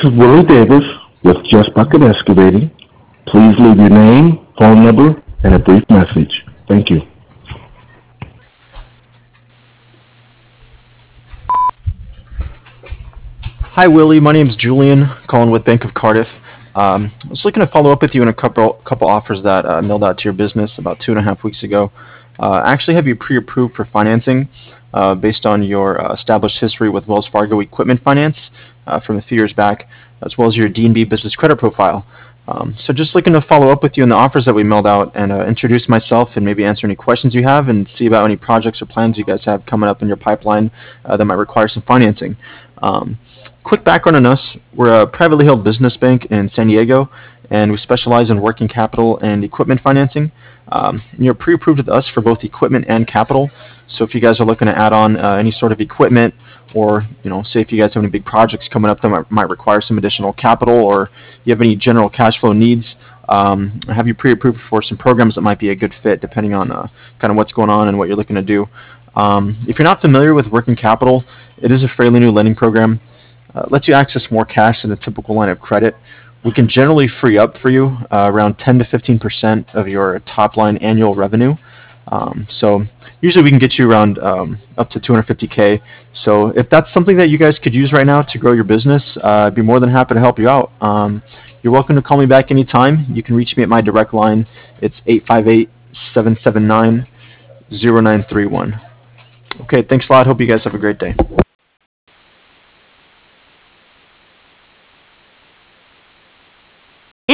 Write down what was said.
is Willie Davis with Just Bucket Excavating. Please leave your name, phone number, and a brief message. Thank you. Hi, Willie. My name's Julian, calling with Bank of Cardiff. I was looking to follow up with you on a couple offers that mailed out to your business about 2.5 weeks ago. I actually have you pre-approved for financing based on your established history with Wells Fargo Equipment Finance from a few years back, as well as your D&B business credit profile. So just looking to follow up with you on the offers that we mailed out and introduce myself and maybe answer any questions you have and see about any projects or plans you guys have coming up in your pipeline that might require some financing. Um, Quick background on us. We're a privately held business bank in San Diego, and we specialize in working capital and equipment financing. And you're pre-approved with us for both equipment and capital. So if you guys are looking to add on any sort of equipment, or say if you guys have any big projects coming up that might require some additional capital, or you have any general cash flow needs, I have you pre-approved for some programs that might be a good fit depending on kind of what's going on and what you're looking to do. If you're not familiar with working capital, it is a fairly new lending program. Lets you access more cash than a typical line of credit. We can generally free up for you around 10 to 15% of your top line annual revenue. So usually we can get you around up to 250K. So if that's something that you guys could use right now to grow your business, I'd be more than happy to help you out. You're welcome to call me back anytime. You can reach me at my direct line. It's 858-779-0931. Okay, thanks a lot. Hope you guys have a great day.